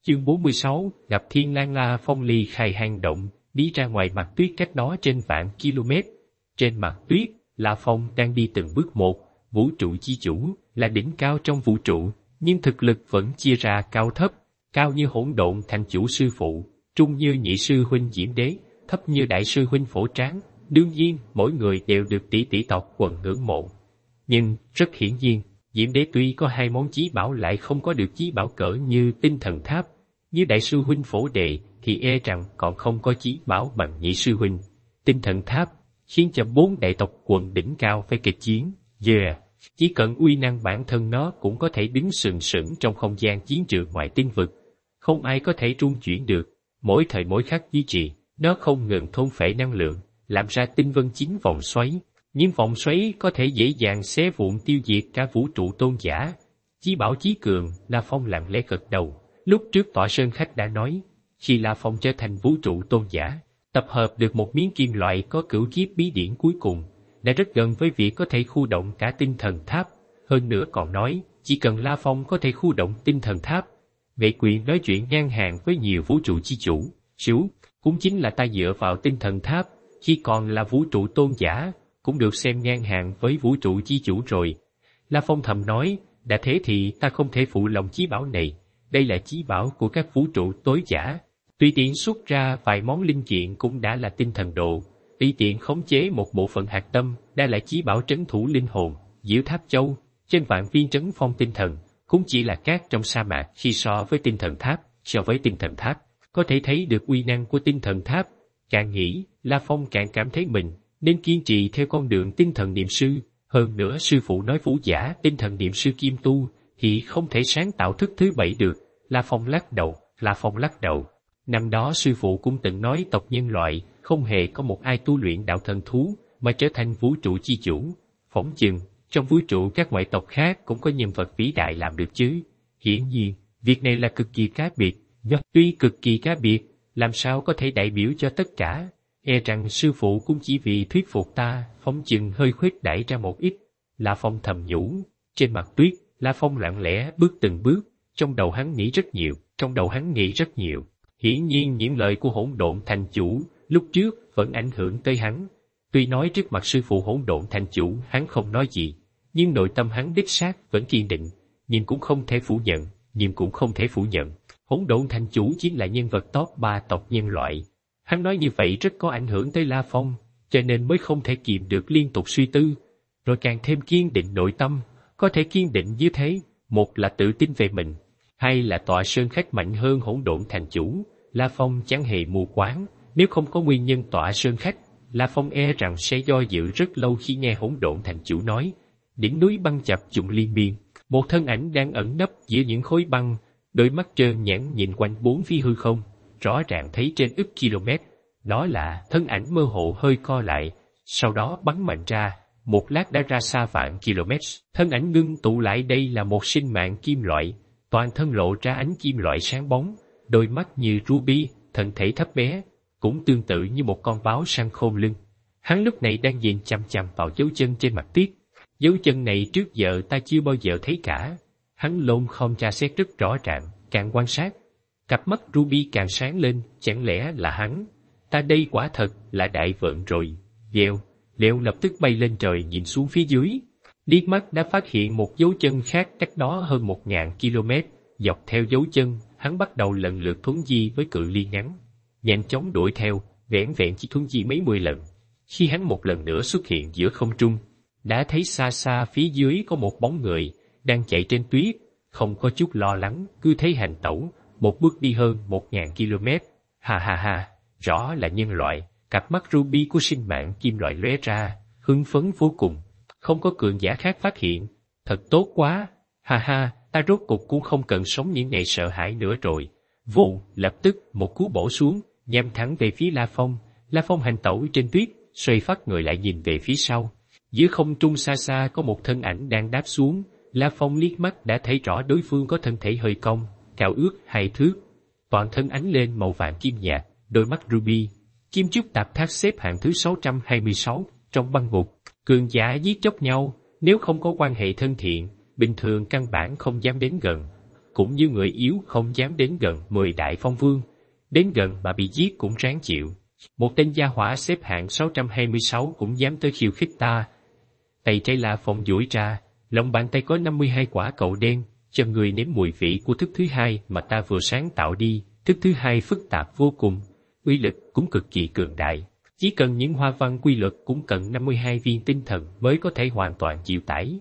Chương 46, gặp Thiên Lang. La Phong ly khai hang động, đi ra ngoài mặt tuyết cách đó trên vạn km. Trên mặt tuyết, La Phong đang đi từng bước một. Vũ trụ chi chủ là đỉnh cao trong vũ trụ, nhưng thực lực vẫn chia ra cao thấp, cao như Hỗn Độn Thành Chủ sư phụ, trung như nhị sư huynh Diễm Đế, thấp như đại sư huynh Phổ Tráng. Đương nhiên, mỗi người đều được tỷ tỷ tộc quần ngưỡng mộ. Nhưng, rất hiển nhiên, Diễm Đế tuy có 2 món chí bảo lại không có được chí bảo cỡ như Tinh Thần Tháp. Như đại sư huynh Phổ Đệ thì e rằng còn không có chí bảo bằng nhị sư huynh. Tinh Thần Tháp khiến cho 4 đại tộc quần đỉnh cao phải kịch chiến. Chỉ cần uy năng bản thân nó cũng có thể đứng sừng sững trong không gian chiến trường ngoại tinh vực. Không ai có thể trung chuyển được, mỗi thời mỗi khắc duy trì, nó không ngừng thôn phệ năng lượng, làm ra tinh vân chín vòng xoáy. Những vòng xoáy có thể dễ dàng xé vụn tiêu diệt cả vũ trụ tôn giả. Chí bảo chí cường, La Phong lặng lẽ gật đầu. Lúc trước Tọa Sơn Khách đã nói, khi La Phong trở thành vũ trụ tôn giả, tập hợp được một miếng kim loại có cửu kiếp bí điển cuối cùng, đã rất gần với việc có thể khu động cả Tinh Thần Tháp. Hơn nữa còn nói, chỉ cần La Phong có thể khu động Tinh Thần Tháp, vậy quyền nói chuyện ngang hàng với nhiều vũ trụ chi chủ, cũng chính là ta dựa vào Tinh Thần Tháp, khi còn là vũ trụ tôn giả, cũng được xem ngang hàng với vũ trụ chi chủ rồi. La Phong thầm nói, đã thế thì ta không thể phụ lòng chí bảo này, đây là chí bảo của các vũ trụ tối giả. Tùy tiện xuất ra vài món linh kiện cũng đã là tinh thần độ, tùy tiện khống chế một bộ phận hạt tâm đã là chí bảo trấn thủ linh hồn. Diệu Tháp Châu, trên vạn viên trấn phong tinh thần, cũng chỉ là cát trong sa mạc khi so với Tinh Thần Tháp. So với Tinh Thần Tháp, có thể thấy được uy năng của Tinh Thần Tháp. Càng nghĩ, La Phong càng cảm thấy mình nên kiên trì theo con đường tinh thần niệm sư. Hơn nữa sư phụ nói vũ giả tinh thần niệm sư kim tu thì không thể sáng tạo thức thứ 7 được. La Phong lắc đầu. Năm đó sư phụ cũng từng nói tộc nhân loại không hề có một ai tu luyện đạo thần thú mà trở thành vũ trụ chi chủ. Phỏng chừng trong vũ trụ các ngoại tộc khác cũng có nhân vật vĩ đại làm được chứ. Hiển nhiên, việc này là cực kỳ cá biệt. Tuy cực kỳ cá biệt, làm sao có thể đại biểu cho tất cả? E rằng sư phụ cũng chỉ vì thuyết phục ta, phỏng chừng hơi khuếch đãi ra một ít. La Phong thầm nhủ. Trên mặt tuyết, La Phong lặng lẽ bước từng bước, trong đầu hắn nghĩ rất nhiều. Hiển nhiên những lời của Hỗn Độn Thành Chủ lúc trước vẫn ảnh hưởng tới hắn. Tuy nói trước mặt sư phụ Hỗn Độn Thành Chủ hắn không nói gì, nhưng nội tâm hắn đích xác vẫn kiên định, nhưng cũng không thể phủ nhận. Hỗn Độn Thành Chủ chính là nhân vật top 3 tộc nhân loại. Hắn nói như vậy rất có ảnh hưởng tới La Phong, cho nên mới không thể kìm được liên tục suy tư, rồi càng thêm kiên định nội tâm. Có thể kiên định như thế, một là tự tin về mình, hai là Tọa Sơn Khách mạnh hơn Hỗn Độn Thành Chủ. La Phong chẳng hề mù quáng, nếu không có nguyên nhân Tọa Sơn Khách, La Phong e rằng sẽ do dự rất lâu khi nghe Hỗn Độn Thành Chủ nói. Đỉnh núi băng chập trùng liên miên, một thân ảnh đang ẩn nấp giữa những khối băng, đôi mắt trơn nhãn nhìn quanh bốn phía hư không, rõ ràng thấy trên ức km. Đó là thân ảnh mơ hồ hơi co lại, sau đó bắn mạnh ra, một lát đã ra xa vạn km. Thân ảnh ngưng tụ lại đây là một sinh mạng kim loại, toàn thân lộ ra ánh kim loại sáng bóng, đôi mắt như ruby, thân thể thấp bé, cũng tương tự như một con báo săn khôn lưng. Hắn lúc này đang nhìn chằm chằm vào dấu chân trên mặt tuyết. Dấu chân này trước giờ ta chưa bao giờ thấy cả. Hắn lôn không tra xét rất rõ ràng, càng quan sát, cặp mắt ruby càng sáng lên, chẳng lẽ là hắn? Ta đây quả thật là đại vận rồi. Leo lập tức bay lên trời nhìn xuống phía dưới. Liếc mắt đã phát hiện một dấu chân khác cách đó hơn 1000 km. Dọc theo dấu chân, hắn bắt đầu lần lượt thuấn di với cự ly ngắn, nhanh chóng đuổi theo, vẻn vẹn chỉ thuấn di mấy mươi lần. Khi hắn một lần nữa xuất hiện giữa không trung, đã thấy xa xa phía dưới có một bóng người đang chạy trên tuyết, không có chút lo lắng, cứ thế hành tẩu, một bước đi hơn 1000 km. Ha, rõ là nhân loại. Cặp mắt ruby của sinh mạng kim loại lóe ra, hưng phấn vô cùng. Không có cường giả khác phát hiện, thật tốt quá. Ha, ta rốt cục cũng không cần sống những ngày sợ hãi nữa rồi. Vụ, lập tức một cú bổ xuống, nhắm thẳng về phía La Phong. La Phong hành tẩu trên tuyết, xoay phát người lại nhìn về phía sau. Giữa không trung xa xa có một thân ảnh đang đáp xuống. La Phong liếc mắt đã thấy rõ đối phương có thân thể hơi cong, cao ước 2 thước, toàn thân ánh lên màu vàng kim nhạt, đôi mắt ruby. Kim Trúc Tạp Tháp xếp hạng thứ 626 trong băng ngục. Cường giả giết chóc nhau, nếu không có quan hệ thân thiện, bình thường căn bản không dám đến gần. cũng như người yếu không dám đến gần 10 đại phong vương, đến gần mà bị giết cũng ráng chịu. Một tên gia hỏa xếp hạng 626 cũng dám tới khiêu khích ta. Tay trái La Phong duỗi ra, lòng bàn tay có 52 quả cầu đen, cho người nếm mùi vị của thức thứ hai mà ta vừa sáng tạo đi. Thức thứ hai phức tạp vô cùng, uy lực cũng cực kỳ cường đại. Chỉ cần những hoa văn quy luật cũng cần 52 viên tinh thần mới có thể hoàn toàn chịu tải.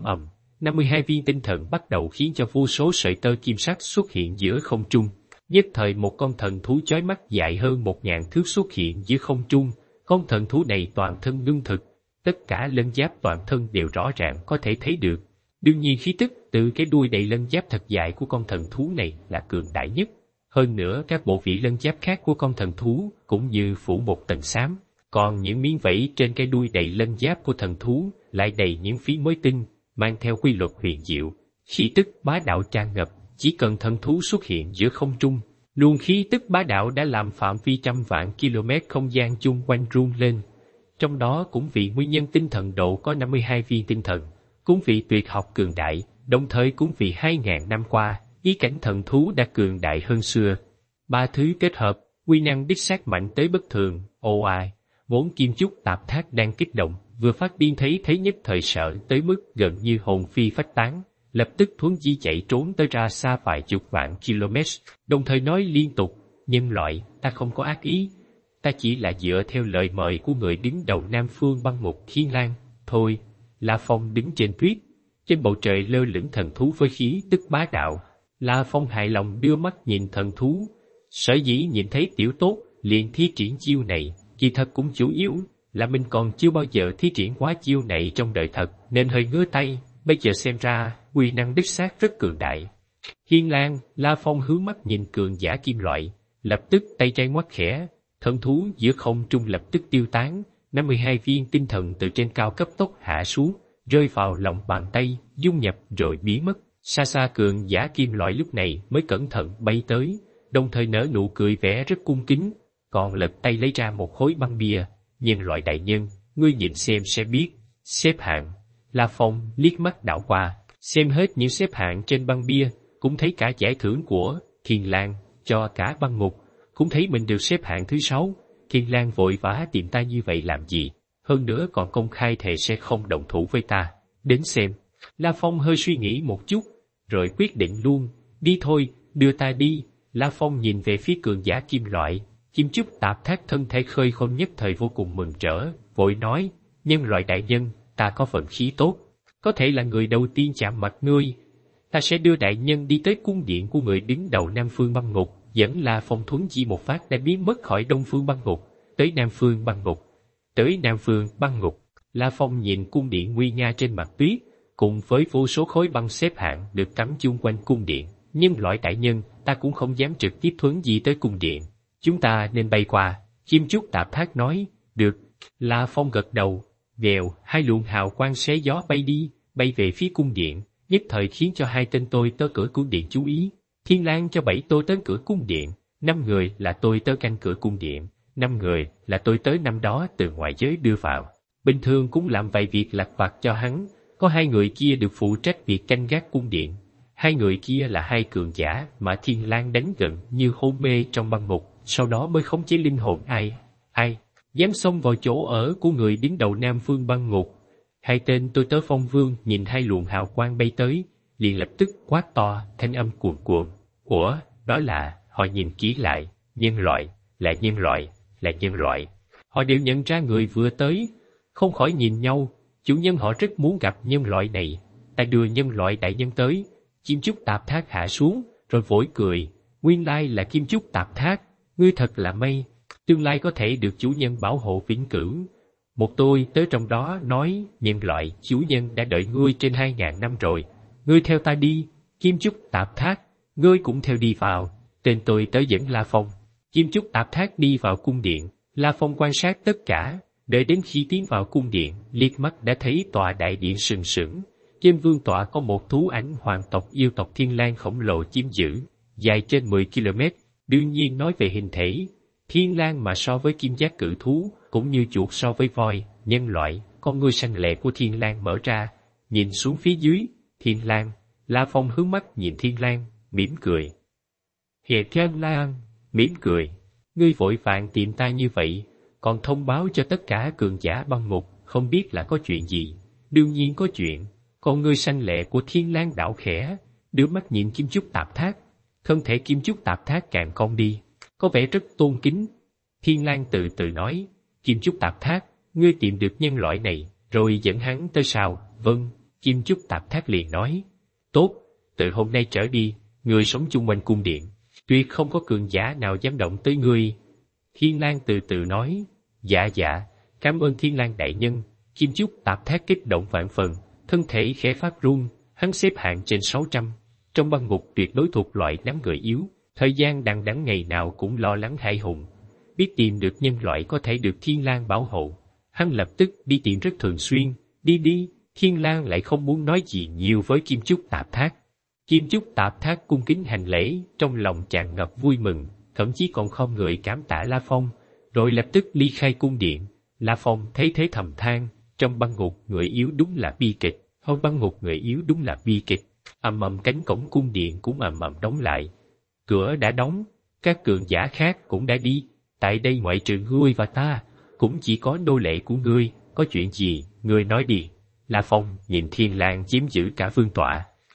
52 viên tinh thần bắt đầu khiến cho vô số sợi tơ kim sắc xuất hiện giữa không trung. Nhất thời một con thần thú chói mắt dài hơn 1000 thước xuất hiện giữa không trung. Con thần thú này toàn thân lương thực, tất cả lân giáp toàn thân đều rõ ràng có thể thấy được. Đương nhiên khí tức từ cái đuôi đầy lân giáp thật dài của con thần thú này là cường đại nhất. Hơn nữa các bộ vị lân giáp khác của con thần thú cũng như phủ một tầng xám. Còn những miếng vảy trên cái đuôi đầy lân giáp của thần thú lại đầy những phí mới tinh, mang theo quy luật huyền diệu. Khí tức bá đạo tràn ngập, chỉ cần thần thú xuất hiện giữa không trung, luồng khí tức bá đạo đã làm phạm vi trăm vạn km không gian chung quanh rung lên. Trong đó cũng vì nguyên nhân tinh thần độ có 52 viên tinh thần, cũng vì tuyệt học cường đại, đồng thời cũng vì 2000 năm qua, ý cảnh thần thú đã cường đại hơn xưa. Ba thứ kết hợp, uy năng đích xác mạnh tới bất thường. Ồ ai, vốn Kim Chúc Tạp Thác đang kích động, vừa phát điên thấy nhất thời sợ tới mức gần như hồn phi phách tán, lập tức thuấn di chạy trốn tới ra xa vài chục vạn km, đồng thời nói liên tục: nhân loại, ta không có ác ý, ta chỉ là dựa theo lời mời của người đứng đầu Nam Phương Băng Ngục Thiên Lang thôi. La Phong đứng trên tuyết, trên bầu trời lơ lửng thần thú với khí tức bá đạo. La Phong hài lòng đưa mắt nhìn thần thú, sở dĩ nhìn thấy tiểu tốt liền thi triển chiêu này, kỳ thật cũng chủ yếu là mình còn chưa bao giờ thi triển quá chiêu này trong đời thật, nên hơi ngứa tay. Bây giờ xem ra uy năng đích xác rất cường đại. Thiên Lang, La Phong hướng mắt nhìn cường giả kim loại, lập tức tay trái ngoắc khẽ, thần thú giữa không trung lập tức tiêu tán. 52 viên tinh thần từ trên cao cấp tốc hạ xuống, rơi vào lòng bàn tay, dung nhập rồi biến mất. Xa xa cường giả kim loại lúc này mới cẩn thận bay tới, đồng thời nở nụ cười vẻ rất cung kính, còn lật tay lấy ra một khối băng bia. Nhân loại đại nhân, ngươi nhìn xem sẽ biết. Xếp hạng. La Phong liếc mắt đảo qua, xem hết những xếp hạng trên băng bia, cũng thấy cả giải thưởng của Thiên Lang cho cả băng ngục, cũng thấy mình được xếp hạng thứ 6. Thiên Lang vội vã tìm ta như vậy làm gì? Hơn nữa còn công khai thề sẽ không động thủ với ta. Đến xem. La Phong hơi suy nghĩ một chút, rồi quyết định luôn. Đi thôi, đưa ta đi. La Phong nhìn về phía cường giả kim loại. Kim Chúc Tạp Thác thân thể khơi khôn nhất thời vô cùng mừng rỡ, vội nói: nhân loại đại nhân, ta có vận khí tốt, có thể là người đầu tiên chạm mặt ngươi. Ta sẽ đưa đại nhân đi tới cung điện của người đứng đầu Nam Phương Băng Ngục. Dẫn La Phong thuấn di một phát đã biến mất khỏi Đông Phương Băng Ngục, tới Nam Phương Băng Ngục. Tới Nam Phương Băng Ngục, La Phong nhìn cung điện nguy nga trên mặt tuyết, cùng với vô số khối băng xếp hạng được cắm chung quanh cung điện. Nhưng loại đại nhân, ta cũng không dám trực tiếp thuấn di tới cung điện. Chúng ta nên bay qua. Kim Chúc Tạp Thác nói. Được. La Phong gật đầu. Vèo, hai luồng hào quang xé gió bay đi, bay về phía cung điện, nhất thời khiến cho hai tên tôi tớ cửa cung điện chú ý. Thiên Lang cho 7 tôi tới cửa cung điện, 5 người là tôi tớ canh cửa cung điện, 5 người là tôi tới năm đó từ ngoại giới đưa vào. Bình thường cũng làm vài việc lặt vặt cho hắn, có 2 người kia được phụ trách việc canh gác cung điện. 2 người kia là 2 cường giả mà Thiên Lang đánh gần như hôn mê trong băng ngục, sau đó mới khống chế linh hồn ai dám xông vào chỗ ở của người đứng đầu Nam Phương Băng Ngục. 2 tên tôi tớ phong vương nhìn 2 luồng hào quang bay tới, liền lập tức quát to, thanh âm cuồn cuộn. Ủa, đó là, họ nhìn kỹ lại, nhân loại, là nhân loại, là nhân loại. Họ đều nhận ra người vừa tới, không khỏi nhìn nhau, chủ nhân họ rất muốn gặp nhân loại này. Ta đưa nhân loại đại nhân tới. Kim Chúc Tạp Thác hạ xuống, rồi vội cười. Nguyên lai là Kim Chúc Tạp Thác, ngươi thật là may, tương lai có thể được chủ nhân bảo hộ vĩnh cửu. Một tôi tới trong đó nói, nhân loại, chủ nhân đã đợi ngươi trên 2000 năm rồi, ngươi theo ta đi. Kim Chúc Tạp Thác, ngươi cũng theo đi vào. Tên tôi tới dẫn La Phong. Kim Chúc Tạp Thác đi vào cung điện, La Phong quan sát tất cả, đợi đến khi tiến vào cung điện, liếc mắt đã thấy tòa đại điện sừng sững. Trên vương tọa có một thú ảnh hoàng tộc yêu tộc Thiên Lang khổng lồ chiếm giữ, dài trên 10 km. Đương nhiên nói về hình thể, Thiên Lang mà so với kim giác cự thú, cũng như chuột so với voi, nhân loại. Con ngươi xanh lẹ của Thiên Lang mở ra, nhìn xuống phía dưới. Thiên Lang. La Phong hướng mắt nhìn Thiên Lang, mỉm cười. Hệ Thiên Lang mỉm cười, ngươi vội vàng tìm ta như vậy, còn thông báo cho tất cả cường giả băng ngục, không biết là có chuyện gì. Đương nhiên có chuyện. Con ngươi xanh lệ của Thiên Lang đảo khẽ, đưa mắt nhìn Kim Chúc Tạp Thác. Thân thể Kim Chúc Tạp Thác càng cong đi, có vẻ rất tôn kính. Thiên Lang từ từ nói, Kim Chúc Tạp Thác, ngươi tìm được nhân loại này, rồi dẫn hắn tới sao? Vâng, Kim Chúc Tạp Thác liền nói. Tốt, từ hôm nay trở đi, ngươi sống chung quanh cung điện, tuyệt không có cường giả nào dám động tới ngươi. Thiên Lang từ từ nói, dạ, cảm ơn Thiên Lang đại nhân. Kim Chúc Tạp Thác kích động vạn phần, thân thể khẽ phát run, hắn xếp hạng trên 600. Trong băng ngục tuyệt đối thuộc loại đám người yếu, thời gian đằng đẵng ngày nào cũng lo lắng hãi hùng. Biết tìm được nhân loại có thể được Thiên Lang bảo hộ, hắn lập tức đi tìm rất thường xuyên. Đi, Thiên Lang lại không muốn nói gì nhiều với Kim Chúc Tạp Thác. Kim Chúc Tạp Thác cung kính hành lễ, trong lòng tràn ngập vui mừng, thậm chí còn không người cảm tạ La Phong, rồi lập tức ly khai cung điện. La Phong thấy thế thầm than, trong băng ngục người yếu đúng là bi kịch, băng ngục người yếu đúng là bi kịch. Ầm ầm cánh cổng cung điện cũng ầm ầm đóng lại. Cửa đã đóng, các cường giả khác cũng đã đi, tại đây ngoại trừ ngươi và ta, cũng chỉ có nô lệ của ngươi, có chuyện gì, ngươi nói đi. La Phong nhìn Thiên Lang chiếm giữ cả vương tọa,